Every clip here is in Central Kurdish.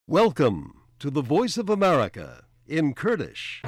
Welcome to the Voice of America in Kurdish.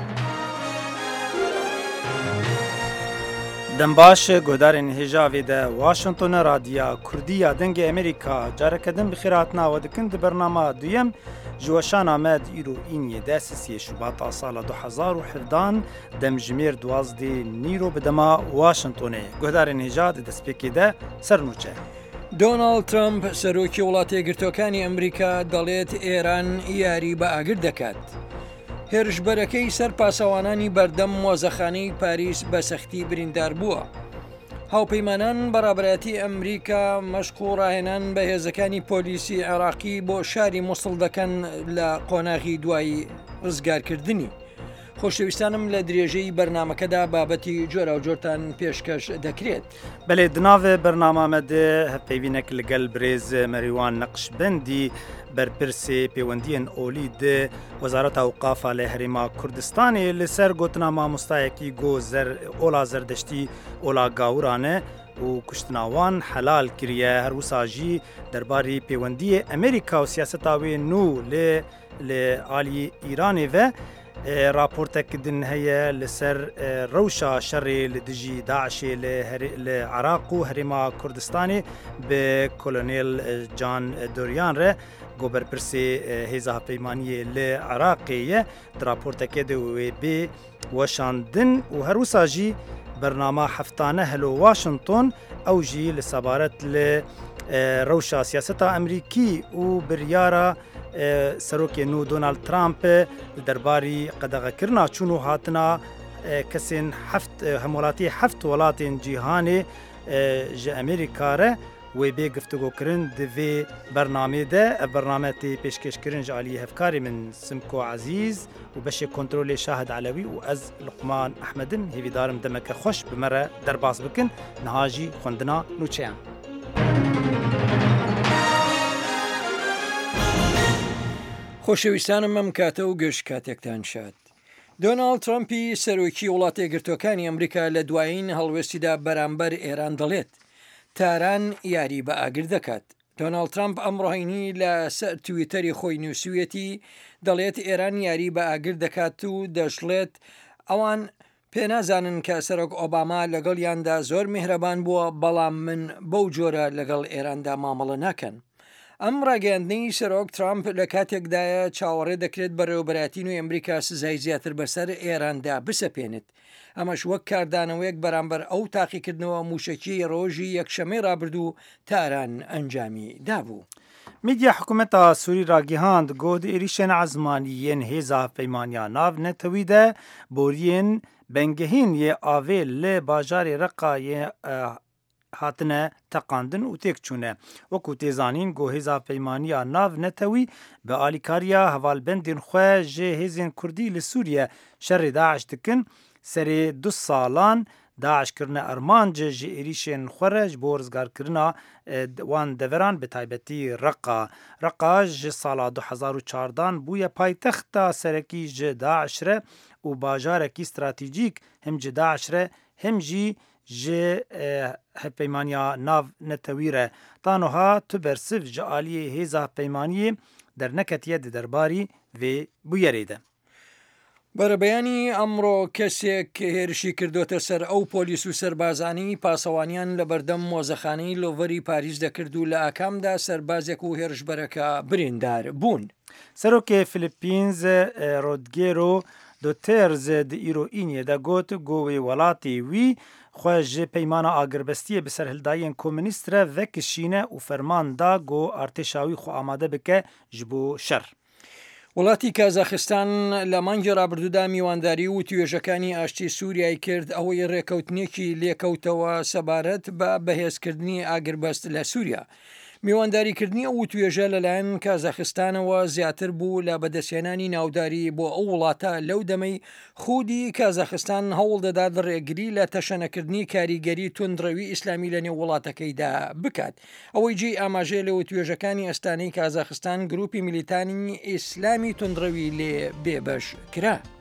دنباش گودارین هجاوی ده واشنطن رادیا کردیا دنگ امریکا جارکدن بخیراتنا و دکن ده برنامه دویم جوشان آمد ایرو اینی ده سیسی شباط سال 2017 دم جمیر دوازدی نیرو بدما واشنطنه گودارین هجا ده دسپیکی ده سرنوچه دۆناڵد ترامپ سەرۆکی وڵاتە یەکگرتووەکانی ئەمریکا دەڵێت ئێران یاری بە ئاگر دەکات. هێرشبەرەکەی سەر پاسەوانانی بەردەم مۆزەخانەی پاریس بە سەختی بریندار بووە. هاوپەیمانان بەڕابەتی ئەمریکا مەشق و ڕاهێنان بە هێزەکانی پۆلیسی عێراقی بۆ شاری مووسڵ دەکەن لە قۆناغی دوایی ڕزگارکردنی. خۆشەویستانم لە درێژەی بەرنامەکەدا بابەتی جۆرە و جۆرتان پێشکەش دەکرێت. بەڵێ دناوێ بەرنامەمەدە هەپەیوینێک لەگەل برێز مەریوان نەقشبەندی بەرپرسێ پەیوەندیان ئۆلی دە وەزارەتە ئەوقافە لە هەرێما کوردستانی لەسەر گوتنا مامۆستایەکی ئۆلا زەردەشتی ئۆلا گاورانە و کوشتناوان حەلال کریە هەروساژی دەرباری پەیوەندی ئەمریکا و سیاسەتاوێ نو لە ئالی ئیرانێ ڤە راپۆرتەکردن هەیە لەسەر ڕەوشە شەڕێ لە دژی داعشێ لە عراق و هەرێما کوردستانی بە کۆلۆنێل جان دۆریان رە گۆبەرپرسێ هێزە هەپەیمانیە لە عراقیە راپۆرتەکە دەوێ بێ وەشاندن و هەروساژی بەرنامە هەفتانە هەلۆ واشنطن ئەو ژی لە سەبارەت لە ڕەوشە سیاسەتە ئەمریکی و بریارە سەرۆکێ نو دۆناڵد ترامپ دەرباری قەدەغەکردنا چوون و هاتنا کەسێن هەموڵاتی هەفت وڵاتên جیهانê ji ئەمریکا re wê bê giftugûkirin di vê bernamê de ev bername tê pêşkêşkirin ji aliyê hevkarê min Simko Ezîz û beşê kontrolê Şahid Elewî û ez Luqman Ehmedin hêvîdarim demeke xweş bi me re derbas bikin niha jî xwendina nûçeyan. خۆشەویستانم ئەم کاتە و گەشت کاتێکتان شاد. دۆناڵد ترامپی سەرۆکی وڵاتە یەکگرتووەکانی ئەمریکا لە دوایین هەڵوێستیدا بەرامبەر ئێران دەڵێت تاران یاری بە ئاگر دەکات. دۆناڵد ترامپ ئەمڕۆهینی لە سەر تویتەری خۆی نووسویەتی دەڵێت ئێران یاری بە ئاگر دەکات و دەشڵێت ئەوان پێنازانن کە سەرۆک ئۆباما لەگەڵیاندا زۆر میهرەبان بووە بەڵام من بەو جۆرە لەگەڵ ئێراندا مامەڵە ناکەن. ئەم ڕاگەاندنی سەرۆک ترامپ لە کاتێکدایە چاوەڕێ دەکرێت بەڕێوەبەراتین و ئەمریکا سزای زیاتر بەسەر ئێراندا بسەپێنێت. ئەمەش وەک کاردانەوەیەک بەرامبەر ئەو تاقیکردنەوە موشکی ڕۆژی یەکشەمەی ڕابردوو تاران ئەنجامی دابوو. میدیا حکوومەتە سووری ڕاگەیاند گۆ عێریشێن عەزمانیên hêza peymanîya nav netewî de boriyên bengehîn yê avê li bajarê Reqayê hatine teqandin û têkçûne. Wekû têzanîn got hêza peymaniya nav netewî bi alîkariya hevalbendên xwe ji hêzên Kurdî li Sûriye şerê Daeş dikin. Serê 2 salan Daeşkirine Ermanc ji êrişên xwe re ji bo rizgarkirina wan deveran bi taybetî Reqa. Reqa ji sala 2014 bûye paytexta serekî ji Daeş re û bajarekî stratîjîk hem ji Daeş re hem jî ji hevpeymaniya nav netewî re. Tanoha tu bersiv ji aliyê hêza peymaniyê derneketiye di derbarî vê bûyerê de. بەرەبەیانی ئەمڕۆ کەسێک هێرشی کردوتە سەر ئەو پۆلیس و سەربازانی پاسەوانیان لە بەردەم مۆزەخانەی لۆڤەری پاریس دەکرد و لە ئاکامدا سەربازێک و هێرشبەرەکە بریندار بوون. سەرۆکێ فلیپینز ڕۆدگێرۆ دوتێرز di îroîniyê de got govê welatê wî xwe ji peymana agiribestiyê bi serhildayiyên komünîst re vekişîne û ferman da got artêşa wî xwe amade bike ji bo şer. وڵاتی کازاخستان لە مانگی ڕابردوودا میوانداری و توێژەکانی ئاشتی سووریای کرد ئەوەی ڕێکەوتنێکی لێکەوتەوە سەبارەت بە بەهێزکردنی ئاگربەست لە سووریا. میوانداریکردنی ئەو توێژە لەلایەن کازاخستانەوە زیاتر بوو لە بەدەستێنانی ناوداری بۆ ئەو وڵاتە لەو دەمەی خودی کازاخستان هەوڵ دەدات ڕێگری لە تەشەنەکردنی کاریگەری توندڕەوی ئیسلامی لە نێو وڵاتەکەیدا بکات. ئەوەی جێ ئاماژێ لەوە توێژەکانی ئەستانەی کازاخستان گروپی میلیتانی ئیسلامی توندڕەوی لێ بێبەش کرا.